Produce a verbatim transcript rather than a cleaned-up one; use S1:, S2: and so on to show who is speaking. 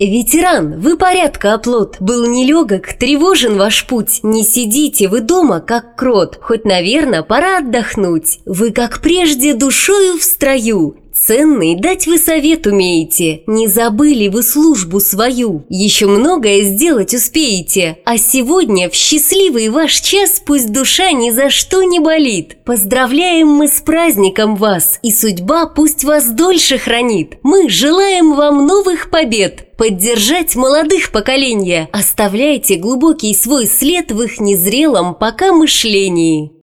S1: Ветеран, вы порядка оплот, был нелегок, тревожен ваш путь. Не сидите вы дома, как крот, хоть, наверно, пора отдохнуть. Вы, как прежде, душою в строю. Ценный дать вы совет умеете, не забыли вы службу свою, еще многое сделать успеете, а сегодня в счастливый ваш час пусть душа ни за что не болит. Поздравляем мы с праздником вас, и судьба пусть вас дольше хранит. Мы желаем вам новых побед, поддержать молодых поколения, оставляйте глубокий свой след в их незрелом пока мышлении.